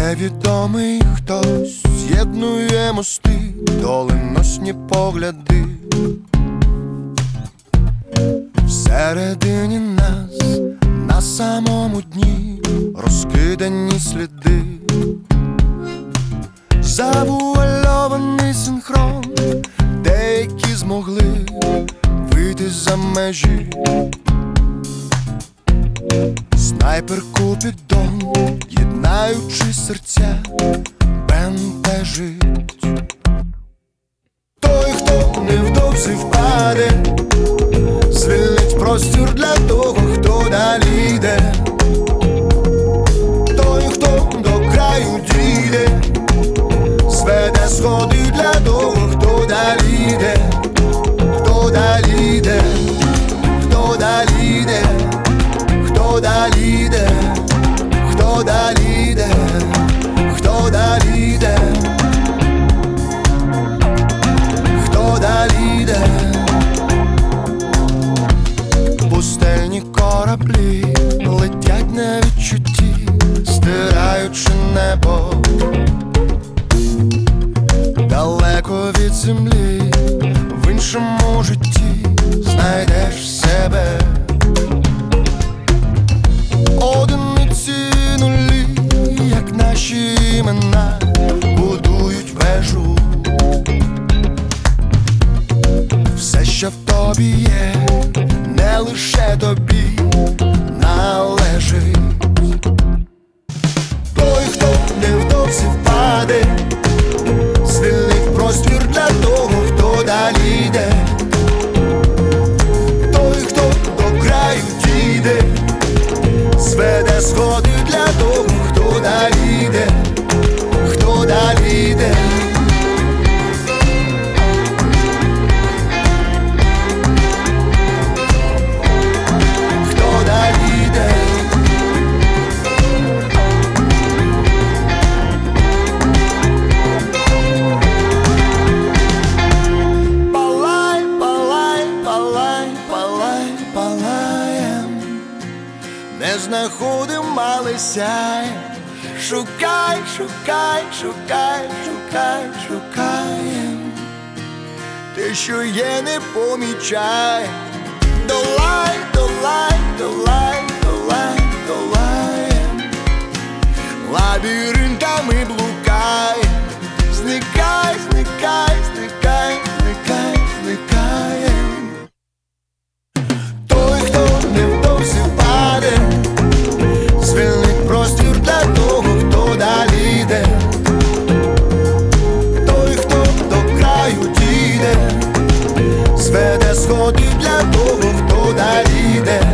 Невідомий хтось з'єднує мости, доленосні погляди. Всередині нас, на самому дні, розкидані сліди. Завуальований синхрон, деякі змогли вийти за межі. Снайпер Купідон, єднаючи серця, бентежить. Той, хто невдовзі впаде, звільнить простір для того, хто далі йде. Той, хто до краю дійде, зведе сходи для того, хто далі йде. Хто далі йде, хто далі йде, хто далі йде, хто далі йде, хто далі йде, хто далі йде. Пустельні кораблі летять на відчутті, стираючи небо. Далеко від землі, в іншому житті знайдеш себе. Одиниці нулі, як наші імена, будують вежу. Все, що в тобі є, не лише тобі належить. Той, хто невдовзі впаде, звільнить простір для того, хто далі йде. Той, хто до краю дійде, зведе сходи для того, хто далі йде, хто далі йде. Хто далі йде. Палай, палай, палай, палай, палаєм. Не знаходим, але сяй. Шукай, шукай, шукай, шукай, шукаєм. Те, що є, не помічай. Долай, долай, долай, долай, долаєм. Лабіринтами блукай. Зникай, зникай, зникай, зникай, зникаєм. Той, хто невдовзі впаде, звільнить простір для того, хто далі йде. Той, хто до краю дійде, зведе сходи для того, хто далі йде.